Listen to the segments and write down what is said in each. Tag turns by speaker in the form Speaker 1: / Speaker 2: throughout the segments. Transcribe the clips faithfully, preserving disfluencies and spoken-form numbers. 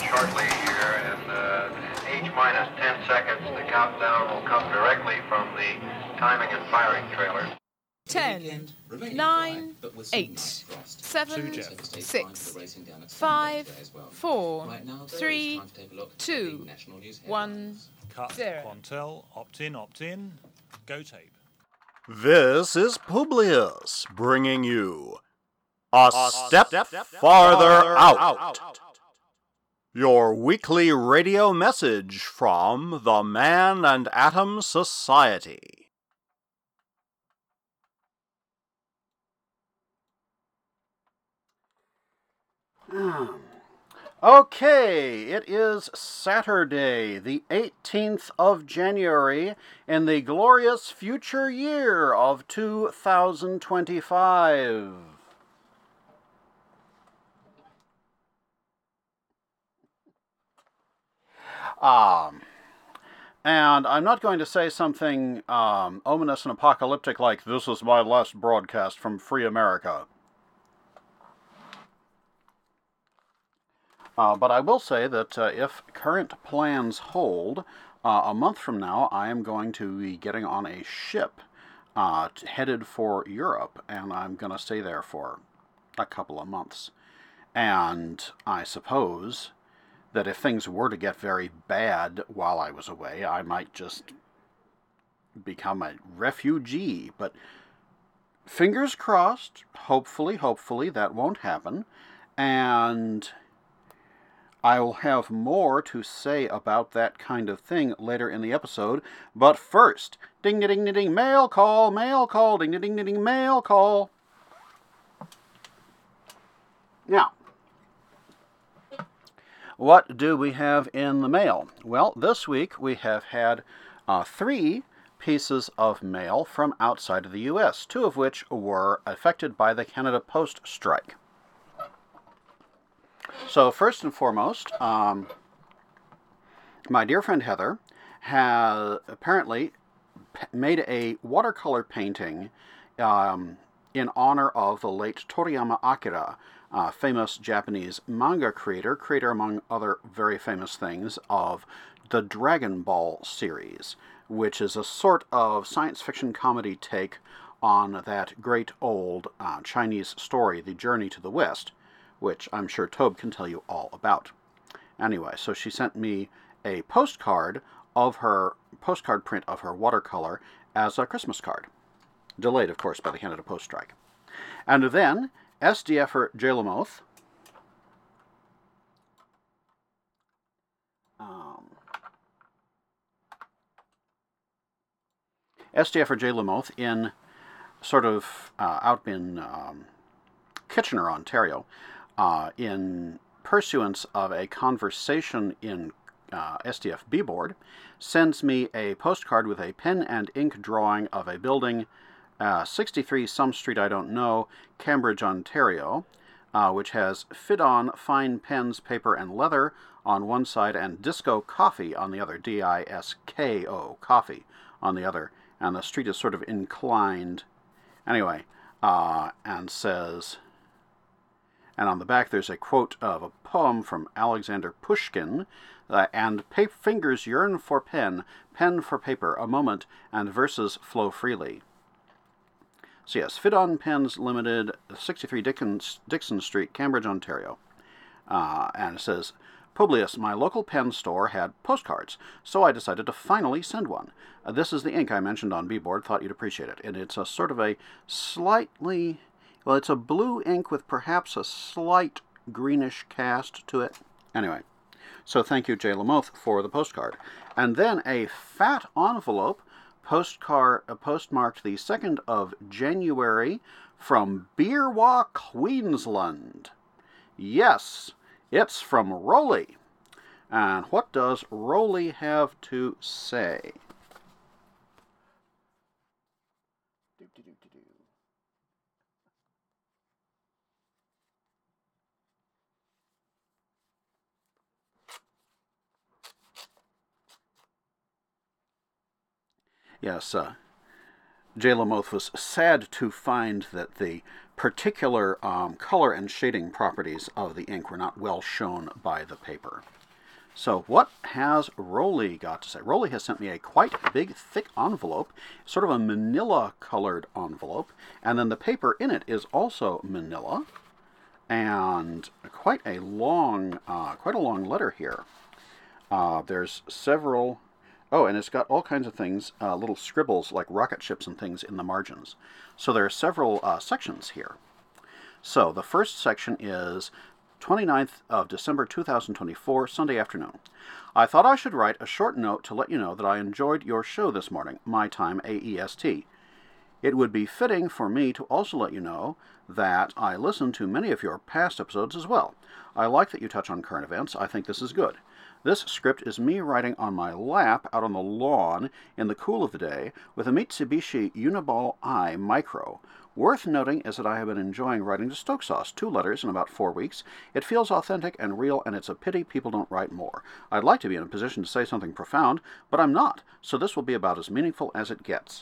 Speaker 1: shortly here, and uh, H minus ten seconds. The countdown will come directly from the timing and firing trailer.
Speaker 2: Ten, nine, eight, seven, six, five, four, three, two, one,
Speaker 3: Cut.
Speaker 2: zero.
Speaker 3: Quantel, opt in, opt in. Go tape.
Speaker 4: This is Publius bringing you A, a step, step Farther, farther out. out. Your weekly radio message from the Man and Atom Society. Okay, it is Saturday, the eighteenth of January, in the glorious future year of two thousand twenty-five. Um, and I'm not going to say something um, ominous and apocalyptic like, "This is my last broadcast from Free America." Uh, but I will say that uh, if current plans hold, uh, a month from now I am going to be getting on a ship uh, headed for Europe, and I'm going to stay there for a couple of months. And I suppose that if things were to get very bad while I was away, I might just become a refugee. But fingers crossed, hopefully, hopefully that won't happen. And I will have more to say about that kind of thing later in the episode. But first, ding-a-ding-a-ding, mail call, mail call, ding-a-ding-a-ding, mail call. Now, what do we have in the mail? Well, this week we have had uh, three pieces of mail from outside of the U S, two of which were affected by the Canada Post strike. So first and foremost, um, my dear friend Heather has apparently p- made a watercolor painting um, in honor of the late Toriyama Akira, uh, famous Japanese manga creator, creator among other very famous things of the Dragon Ball series, which is a sort of science fiction comedy take on that great old uh, Chinese story, The Journey to the West, which I'm sure Tobe can tell you all about. Anyway, so she sent me a postcard of her, postcard print of her watercolor as a Christmas card. Delayed, of course, by the Canada Post strike. And then, SDFer Jay Lamoth, um, SDFer Jay Lamoth in sort of uh, out in um, Kitchener, Ontario, Uh, in pursuance of a conversation in uh, S D F B-Board, sends me a postcard with a pen and ink drawing of a building, uh, sixty-three some street I don't know, Cambridge, Ontario, uh, which has Fidon fine pens, paper, and leather on one side and Disco Coffee on the other, D I S K O, coffee on the other, and the street is sort of inclined. Anyway, uh, and says... And on the back there's a quote of a poem from Alexander Pushkin, uh, and pa- fingers yearn for pen, pen for paper, a moment, and verses flow freely. So yes, Fidon Pens Limited, sixty-three Dickens, Dixon Street, Cambridge, Ontario. Uh, and it says, Publius, my local pen store had postcards, so I decided to finally send one. Uh, this is the ink I mentioned on B-Board, thought you'd appreciate it. And it's a sort of a slightly... Well, it's a blue ink with perhaps a slight greenish cast to it. Anyway, so thank you, Jay Lamoth, for the postcard. And then a fat envelope, postcard, uh, postmarked the second of January, from Beerwah, Queensland. Yes, it's from Rolly. And what does Rolly have to say? Yes, uh, Jay Lamoth was sad to find that the particular um, color and shading properties of the ink were not well shown by the paper. So what has Rolly got to say? Rolly has sent me a quite big, thick envelope, sort of a manila-colored envelope, and then the paper in it is also manila, and quite a long, uh, quite a long letter here. Uh, there's several, oh, and it's got all kinds of things, uh, little scribbles like rocket ships and things in the margins. So there are several uh, sections here. So the first section is twenty-ninth of December two thousand twenty-four, Sunday afternoon. I thought I should write a short note to let you know that I enjoyed your show this morning, my time A E S T. It would be fitting for me to also let you know that I listened to many of your past episodes as well. I like that you touch on current events. I think this is good. This script is me writing on my lap out on the lawn in the cool of the day with a Mitsubishi Uniball I Micro. Worth noting is that I have been enjoying writing to Stoke Sauce, two letters in about four weeks. It feels authentic and real, and it's a pity people don't write more. I'd like to be in a position to say something profound, but I'm not, so this will be about as meaningful as it gets.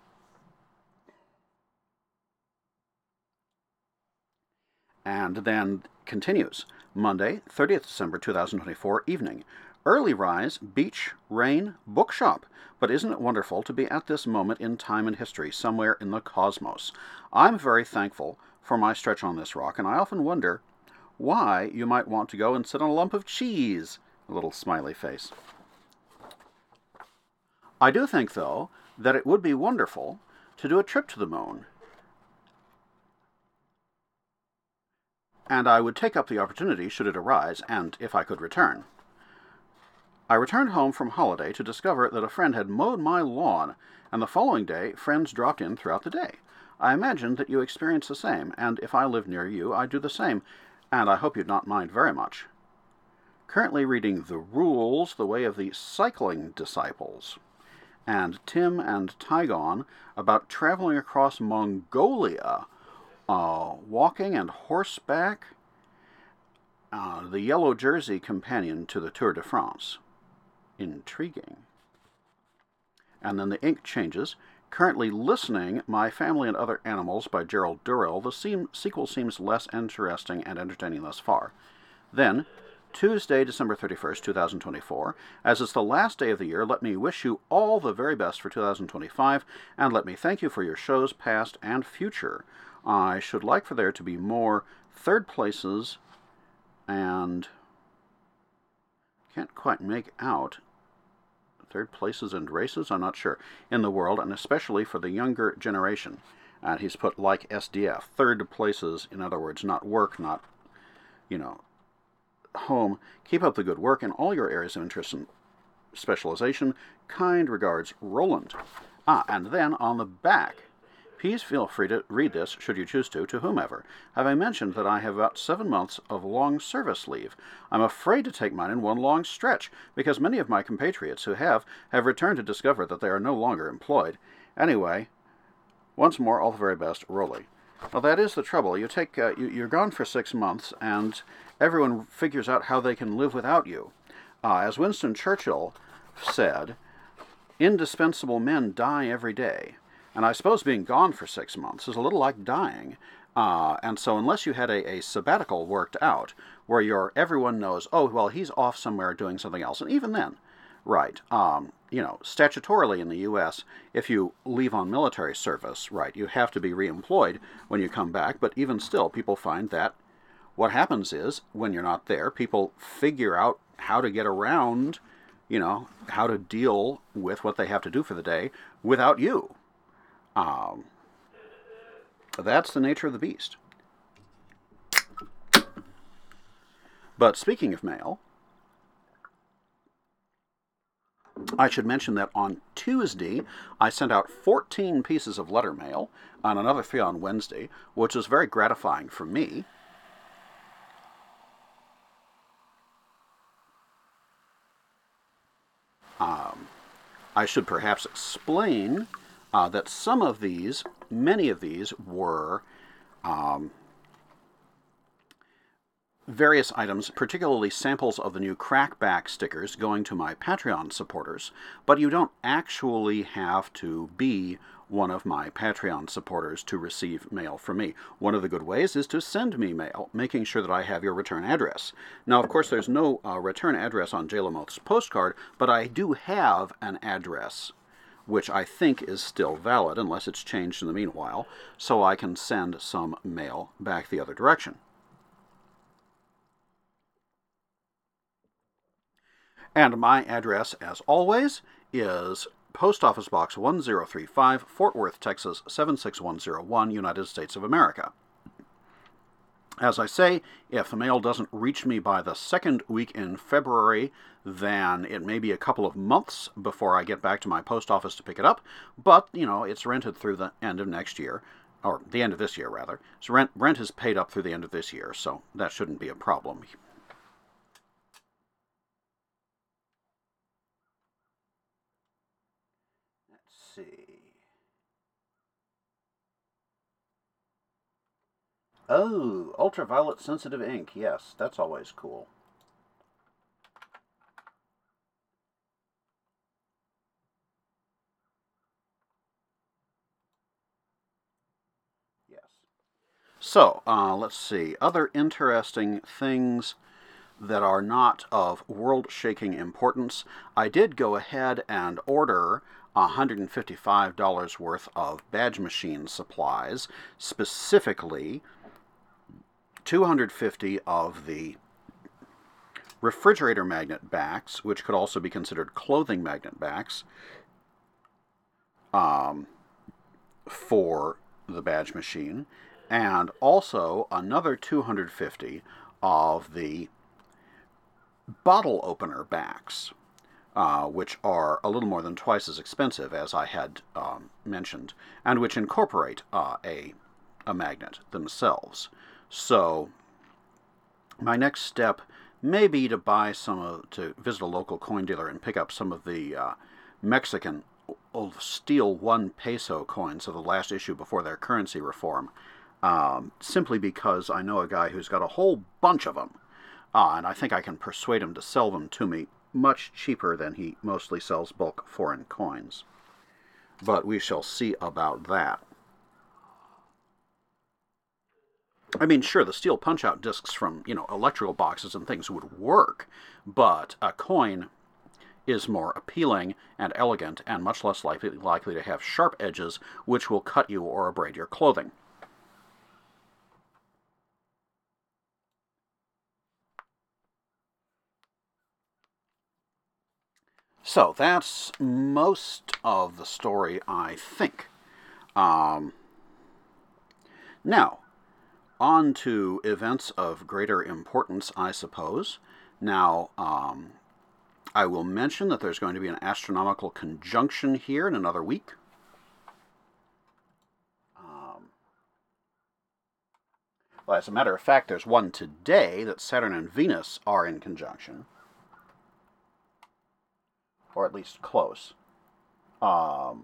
Speaker 4: And then continues. Monday, thirtieth December two thousand twenty-four, evening. Early rise, beach, rain, bookshop. But isn't it wonderful to be at this moment in time and history, somewhere in the cosmos? I'm very thankful for my stretch on this rock, and I often wonder why you might want to go and sit on a lump of cheese. A little smiley face. I do think, though, that it would be wonderful to do a trip to the moon. And I would take up the opportunity should it arise, and if I could return. I returned home from holiday to discover that a friend had mowed my lawn, and the following day friends dropped in throughout the day. I imagined that you experienced the same, and if I lived near you, I'd do the same, and I hope you'd not mind very much. Currently reading The Rules, The Way of the Cycling Disciples, and Tim and Tygon about traveling across Mongolia, uh, walking and horseback, uh, the yellow jersey companion to the Tour de France. Intriguing. And then the ink changes. Currently listening My Family and Other Animals by Gerald Durrell. The seem, sequel seems less interesting and entertaining thus far. Then, Tuesday, December thirty-first, two thousand twenty-four. As it's the last day of the year, let me wish you all the very best for two thousand twenty-five, and let me thank you for your shows past and future. I should like for there to be more third places and can't quite make out third places and races, I'm not sure, in the world, and especially for the younger generation. And he's put like S D F, third places, in other words, not work, not, you know, home. Keep up the good work in all your areas of interest and specialization. Kind regards, Roland. Ah, and then on the back, please feel free to read this, should you choose to, to whomever. Have I mentioned that I have about seven months of long service leave? I'm afraid to take mine in one long stretch, because many of my compatriots who have, have returned to discover that they are no longer employed. Anyway, once more, all the very best, Rolly. Well, that is the trouble. You take, uh, you, you're gone for six months, and everyone figures out how they can live without you. Uh, as Winston Churchill said, indispensable men die every day. And I suppose being gone for six months is a little like dying. Uh, and so unless you had a, a sabbatical worked out, where your everyone knows, oh, well, he's off somewhere doing something else. And even then, right, um, you know, statutorily in the U S, if you leave on military service, right, you have to be reemployed when you come back. But even still, people find that what happens is, when you're not there, people figure out how to get around, you know, how to deal with what they have to do for the day without you. Um, that's the nature of the beast. But speaking of mail, I should mention that on Tuesday, I sent out fourteen pieces of letter mail, and another three on Wednesday, which was very gratifying for me. Um, I should perhaps explain Uh, that some of these, many of these, were um, various items, particularly samples of the new Crackback stickers going to my Patreon supporters, but you don't actually have to be one of my Patreon supporters to receive mail from me. One of the good ways is to send me mail, making sure that I have your return address. Now, of course, there's no uh, return address on Jaylamoth's postcard, but I do have an address, which I think is still valid, unless it's changed in the meanwhile, so I can send some mail back the other direction. And my address, as always, is Post Office Box one zero three five, Fort Worth, Texas seven six one zero one, United States of America. As I say, if the mail doesn't reach me by the second week in February, then it may be a couple of months before I get back to my post office to pick it up. But, you know, it's rented through the end of next year, or the end of this year, rather. So rent, rent is paid up through the end of this year, so that shouldn't be a problem. Let's see. Oh, ultraviolet sensitive ink. Yes, that's always cool. Yes. So, uh, let's see. Other interesting things that are not of world-shaking importance. I did go ahead and order one hundred fifty-five dollars worth of badge machine supplies, specifically two hundred fifty of the refrigerator magnet backs, which could also be considered clothing magnet backs, um, for the badge machine, and also another two hundred fifty of the bottle opener backs, uh, which are a little more than twice as expensive, as I had um, mentioned, and which incorporate uh, a, a magnet themselves. So my next step may be to buy some of, to visit a local coin dealer and pick up some of the uh, Mexican steel one peso coins of the last issue before their currency reform, um, simply because I know a guy who's got a whole bunch of them, uh, and I think I can persuade him to sell them to me much cheaper than he mostly sells bulk foreign coins. But we shall see about that. I mean, sure, the steel punch-out discs from, you know, electrical boxes and things would work, but a coin is more appealing and elegant and much less likely, likely to have sharp edges which will cut you or abrade your clothing. So that's most of the story, I think. Um, now, on to events of greater importance, I suppose. Now, um, I will mention that there's going to be an astronomical conjunction here in another week. Um, well, as a matter of fact, there's one today that Saturn and Venus are in conjunction. Or at least close. Um,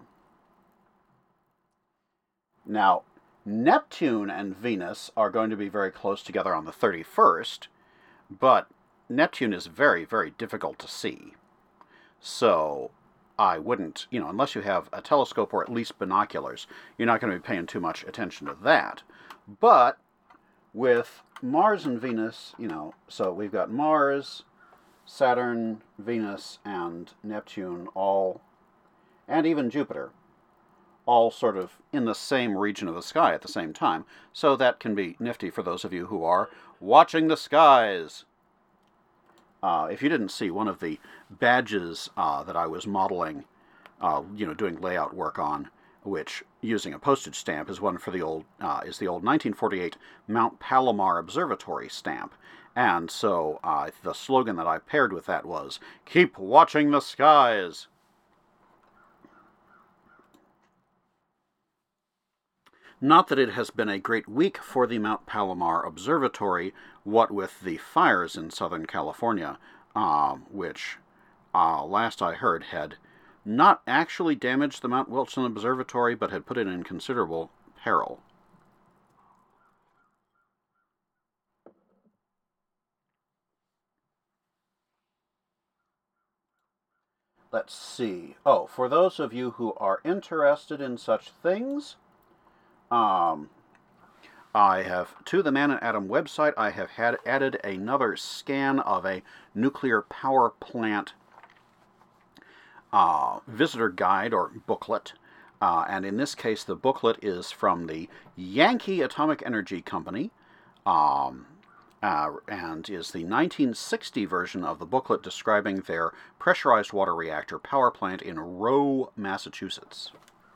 Speaker 4: now, Neptune and Venus are going to be very close together on the thirty-first, but Neptune is very, very difficult to see. So I wouldn't, you know, unless you have a telescope or at least binoculars, you're not going to be paying too much attention to that. But with Mars and Venus, you know, so we've got Mars, Saturn, Venus, and Neptune all, and even Jupiter, all sort of in the same region of the sky at the same time. So that can be nifty for those of you who are watching the skies. Uh, if you didn't see one of the badges uh, that I was modeling, uh, you know, doing layout work on, which, using a postage stamp, is one for the old, uh, is the old nineteen forty-eight Mount Palomar Observatory stamp. And so uh, the slogan that I paired with that was, "Keep watching the skies." Not that it has been a great week for the Mount Palomar Observatory, what with the fires in Southern California, uh, which, uh, last I heard, had not actually damaged the Mount Wilson Observatory, but had put it in considerable peril. let's see. Oh, for those of you who are interested in such things, um, I have, to the Man and Atom website, I have had added another scan of a nuclear power plant uh, visitor guide or booklet. Uh, and in this case, the booklet is from the Yankee Atomic Energy Company, um, uh, and is the nineteen sixty version of the booklet describing their pressurized water reactor power plant in Rowe, Massachusetts.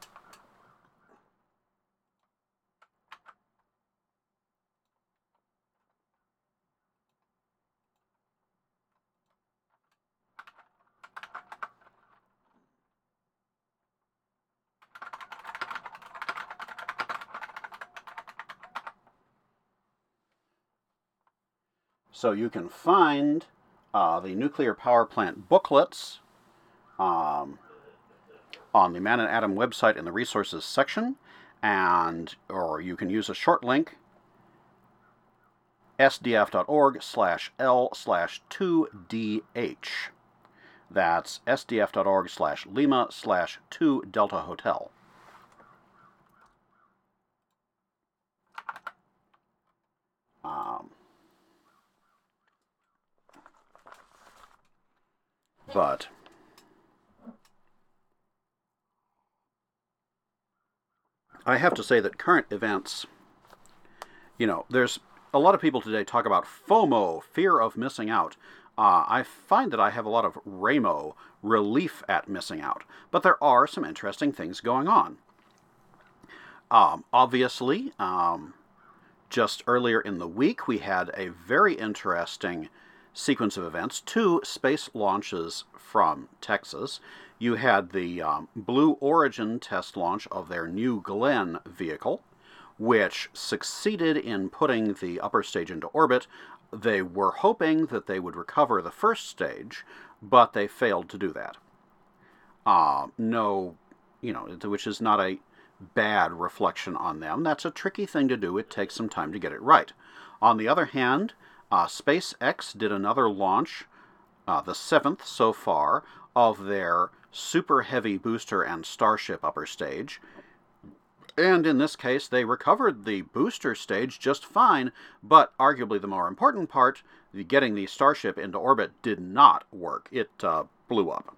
Speaker 4: So you can find uh, the nuclear power plant booklets um, on the Man and Atom website in the resources section, and or you can use a short link, sdf.org slash L slash 2DH. That's sdf.org slash Lima slash 2 Delta Hotel. Um, But I have to say that current events, you know, there's a lot of people today talk about FOMO, fear of missing out. Uh, I find that I have a lot of RAMO, relief at missing out. But there are some interesting things going on. Um, obviously, um, just earlier in the week, we had a very interesting sequence of events, two space launches from Texas. You had the um, Blue Origin test launch of their New Glenn vehicle, which succeeded in putting the upper stage into orbit. They were hoping that they would recover the first stage, but they failed to do that. Uh, no, you know, which is not a bad reflection on them. That's a tricky thing to do. It takes some time to get it right. On the other hand, Uh, SpaceX did another launch, uh, the seventh so far, of their Super Heavy booster and Starship upper stage. And in this case, they recovered the booster stage just fine, but arguably the more important part, the getting the Starship into orbit, did not work. It uh, blew up.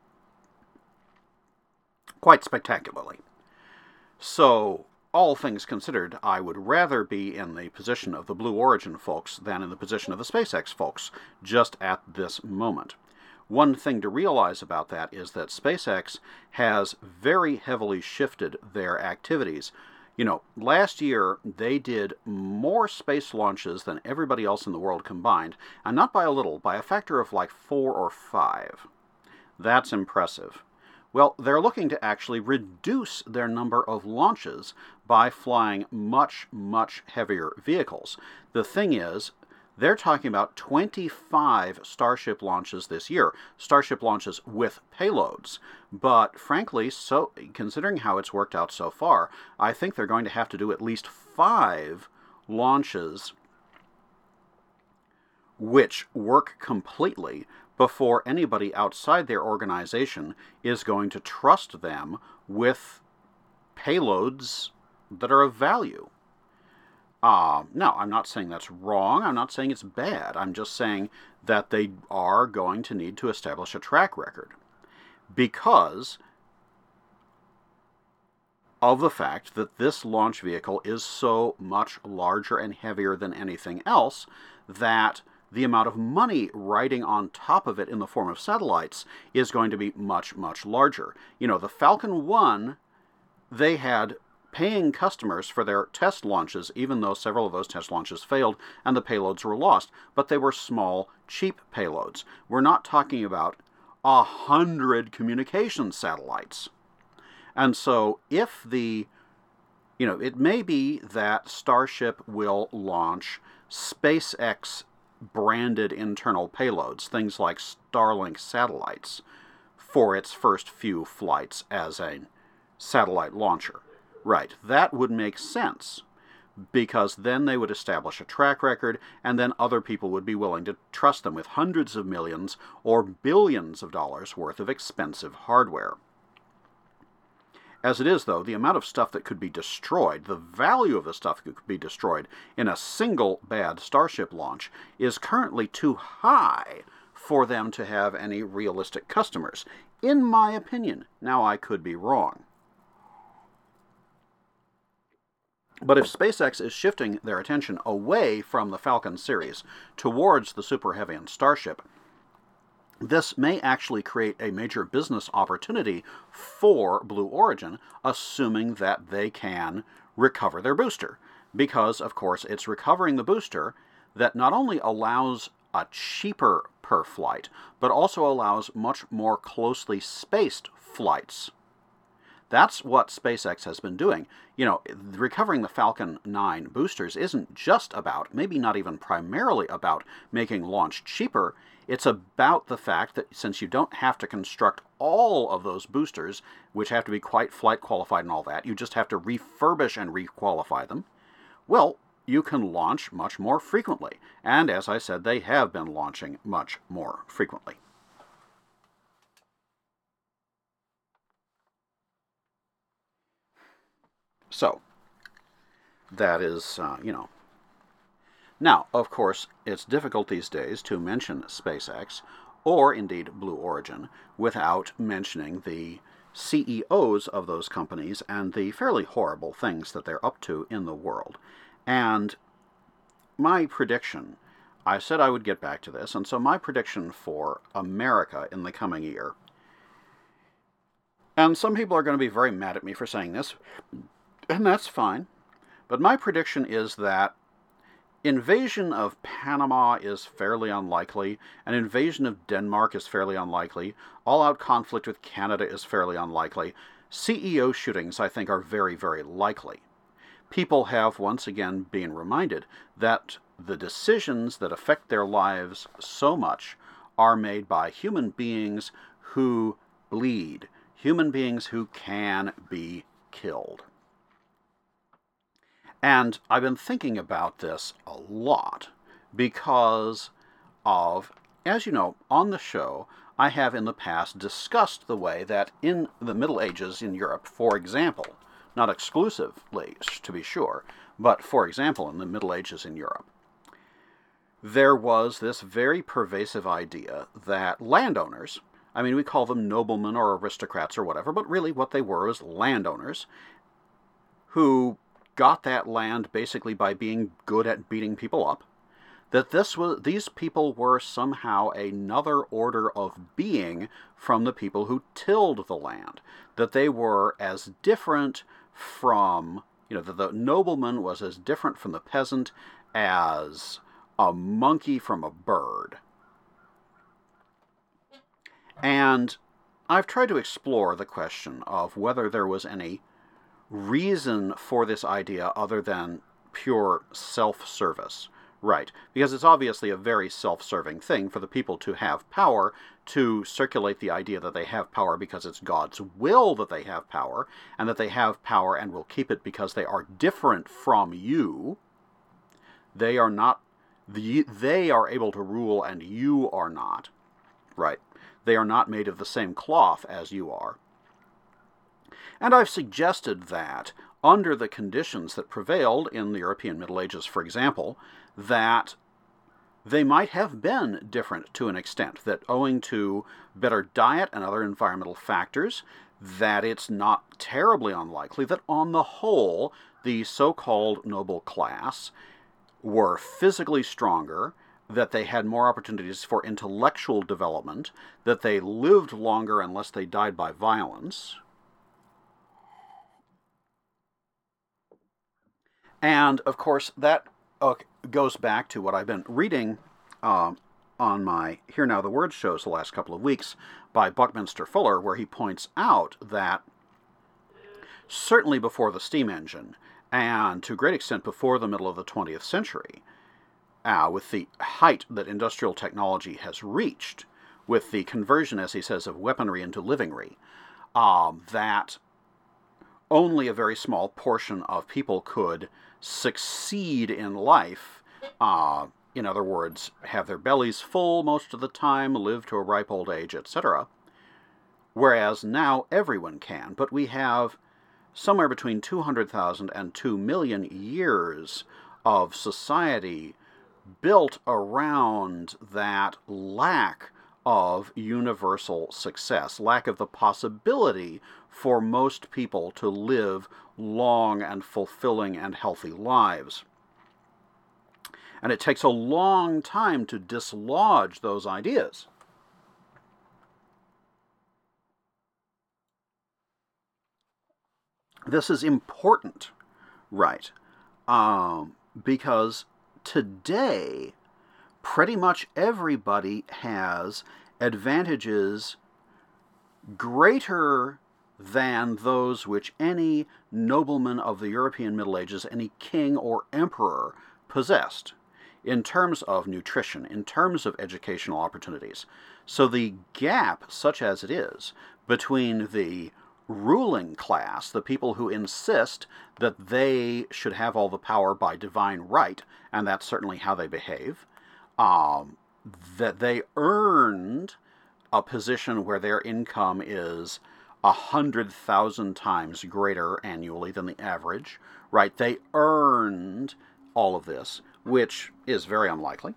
Speaker 4: Quite spectacularly. So, all things considered, I would rather be in the position of the Blue Origin folks than in the position of the SpaceX folks, just at this moment. One thing to realize about that is that SpaceX has very heavily shifted their activities. You know, last year they did more space launches than everybody else in the world combined, and not by a little, by a factor of like four or five. That's impressive. Well, they're looking to actually reduce their number of launches by flying much, much heavier vehicles. The thing is, they're talking about twenty-five Starship launches this year, Starship launches with payloads. But frankly, so considering how it's worked out so far, I think they're going to have to do at least five launches which work completely before anybody outside their organization is going to trust them with payloads that are of value. Uh, no, I'm not saying that's wrong. I'm not saying it's bad. I'm just saying that they are going to need to establish a track record because of the fact that this launch vehicle is so much larger and heavier than anything else that the amount of money riding on top of it in the form of satellites is going to be much, much larger. You know, the Falcon one, they had paying customers for their test launches, even though several of those test launches failed and the payloads were lost. But they were small, cheap payloads. We're not talking about a hundred communication satellites. And so if the, you know, it may be that Starship will launch SpaceX branded internal payloads, things like Starlink satellites, for its first few flights as a satellite launcher. Right, that would make sense. because then they would establish a track record, and then other people would be willing to trust them with hundreds of millions or billions of dollars worth of expensive hardware. As it is, though, the amount of stuff that could be destroyed, the value of the stuff that could be destroyed in a single bad Starship launch is currently too high for them to have any realistic customers, in my opinion. Now, I could be wrong. But if SpaceX is shifting their attention away from the Falcon series towards the Super Heavy and Starship, this may actually create a major business opportunity for Blue Origin, assuming that they can recover their booster. Because, of course, it's recovering the booster that not only allows a cheaper per flight, but also allows much more closely spaced flights. That's what SpaceX has been doing. You know, recovering the Falcon nine boosters isn't just about, maybe not even primarily about, making launch cheaper. It's about the fact that since you don't have to construct all of those boosters, which have to be quite flight qualified and all that, you just have to refurbish and requalify them, well, you can launch much more frequently. And as I said, they have been launching much more frequently. So, that is, uh, you know. Now, of course, it's difficult these days to mention SpaceX, or indeed Blue Origin, without mentioning the C E Os of those companies and the fairly horrible things that they're up to in the world. And my prediction, I said I would get back to this, and so my prediction for America in the coming year, and some people are going to be very mad at me for saying this, and that's fine. But my prediction is that invasion of Panama is fairly unlikely. An invasion of Denmark is fairly unlikely. All-out conflict with Canada is fairly unlikely. C E O shootings, I think, are very, very likely. People have once again been reminded that the decisions that affect their lives so much are made by human beings who bleed, human beings who can be killed. And I've been thinking about this a lot because of, as you know, on the show, I have in the past discussed the way that in the Middle Ages in Europe, for example, not exclusively, to be sure, but for example, in the Middle Ages in Europe, there was this very pervasive idea that landowners, I mean, we call them noblemen or aristocrats or whatever, but really what they were was landowners who got that land basically by being good at beating people up, that this was these people were somehow another order of being from the people who tilled the land, that they were as different from, you know, that the nobleman was as different from the peasant as a monkey from a bird. And I've tried to explore the question of whether there was any reason for this idea other than pure self-service. Right, because it's obviously a very self-serving thing for the people to have power, to circulate the idea that they have power because it's God's will that they have power, and that they have power and will keep it because they are different from you. They are not, the, they are able to rule and you are not. Right, they are not made of the same cloth as you are. And I've suggested that, under the conditions that prevailed in the European Middle Ages, for example, that they might have been different to an extent, that owing to better diet and other environmental factors, that it's not terribly unlikely that on the whole, the so-called noble class were physically stronger, that they had more opportunities for intellectual development, that they lived longer unless they died by violence. And, of course, that uh, goes back to what I've been reading uh, on my Hear Now the Words shows the last couple of weeks by Buckminster Fuller, where he points out that certainly before the steam engine, and to a great extent before the middle of the twentieth century, uh, with the height that industrial technology has reached, with the conversion, as he says, of weaponry into livingry, um, that only a very small portion of people could succeed in life, uh, in other words, have their bellies full most of the time, live to a ripe old age, et cetera. Whereas now everyone can, but we have somewhere between two hundred thousand and two million years of society built around that lack of universal success, lack of the possibility for most people to live long and fulfilling and healthy lives. And it takes a long time to dislodge those ideas. This is important, right? Um, because today, pretty much everybody has advantages greater than those which any nobleman of the European Middle Ages, any king or emperor possessed, in terms of nutrition, in terms of educational opportunities. So the gap, such as it is, between the ruling class, the people who insist that they should have all the power by divine right, and that's certainly how they behave, um, that they earned a position where their income is a hundred thousand times greater annually than the average, right? They earned all of this, which is very unlikely,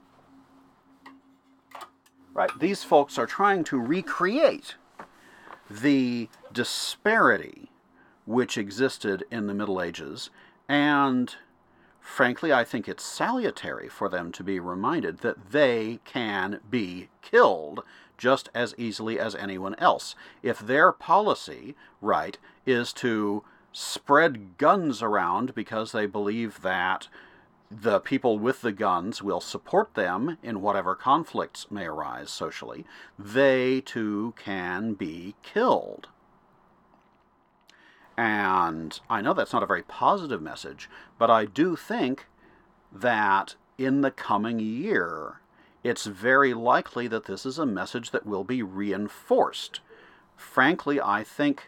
Speaker 4: right? These folks are trying to recreate the disparity which existed in the Middle Ages, and frankly, I think it's salutary for them to be reminded that they can be killed just as easily as anyone else. If their policy, right, is to spread guns around because they believe that the people with the guns will support them in whatever conflicts may arise socially, they too can be killed. And I know that's not a very positive message, but I do think that in the coming year, it's very likely that this is a message that will be reinforced. Frankly, I think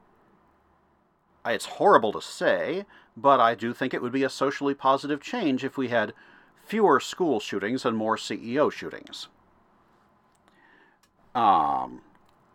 Speaker 4: it's horrible to say, but I do think it would be a socially positive change if we had fewer school shootings and more C E O shootings. Um,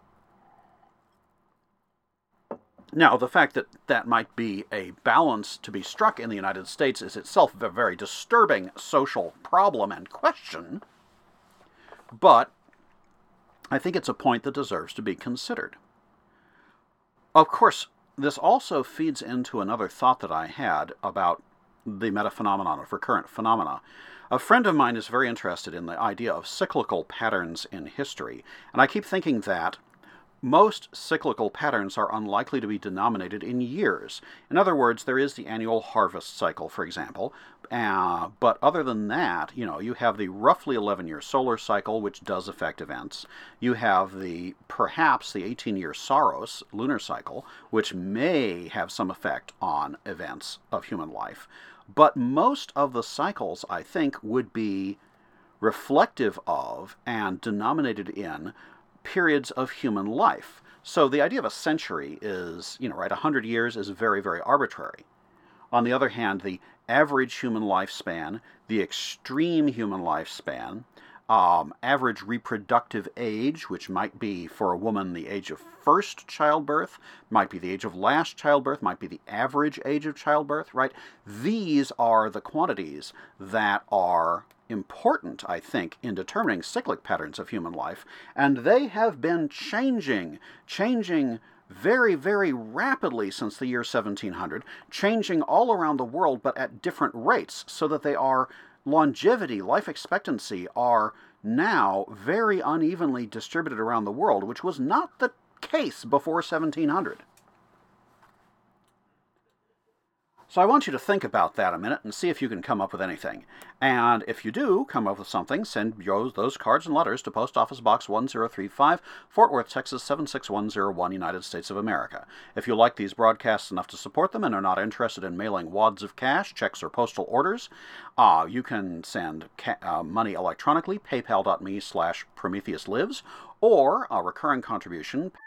Speaker 4: now, the fact that that might be a balance to be struck in the United States is itself a very disturbing social problem and question, but I think it's a point that deserves to be considered. Of course, this also feeds into another thought that I had about the metaphenomenon of recurrent phenomena. A friend of mine is very interested in the idea of cyclical patterns in history, and I keep thinking that most cyclical patterns are unlikely to be denominated in years. In other words, there is the annual harvest cycle, for example, uh, but other than that, you know, you have the roughly eleven-year solar cycle, which does affect events. You have the, perhaps, the eighteen-year Saros lunar cycle, which may have some effect on events of human life. But most of the cycles, I think, would be reflective of and denominated in periods of human life. So the idea of a century is, you know, right, one hundred years is very, very arbitrary. On the other hand, the average human lifespan, the extreme human lifespan, um, average reproductive age, which might be for a woman the age of first childbirth, might be the age of last childbirth, might be the average age of childbirth, right? These are the quantities that are important, I think, in determining cyclic patterns of human life, and they have been changing, changing very, very rapidly since the year seventeen hundred, changing all around the world, but at different rates, so that they are longevity, life expectancy, are now very unevenly distributed around the world, which was not the case before seventeen hundred. So I want you to think about that a minute and see if you can come up with anything. And if you do come up with something, send those, those cards and letters to Post Office Box one zero three five, Fort Worth, Texas seven six one zero one, United States of America. If you like these broadcasts enough to support them and are not interested in mailing wads of cash, checks, or postal orders, uh, you can send ca- uh, money electronically, paypal.me slash Prometheus Lives, or a recurring contribution,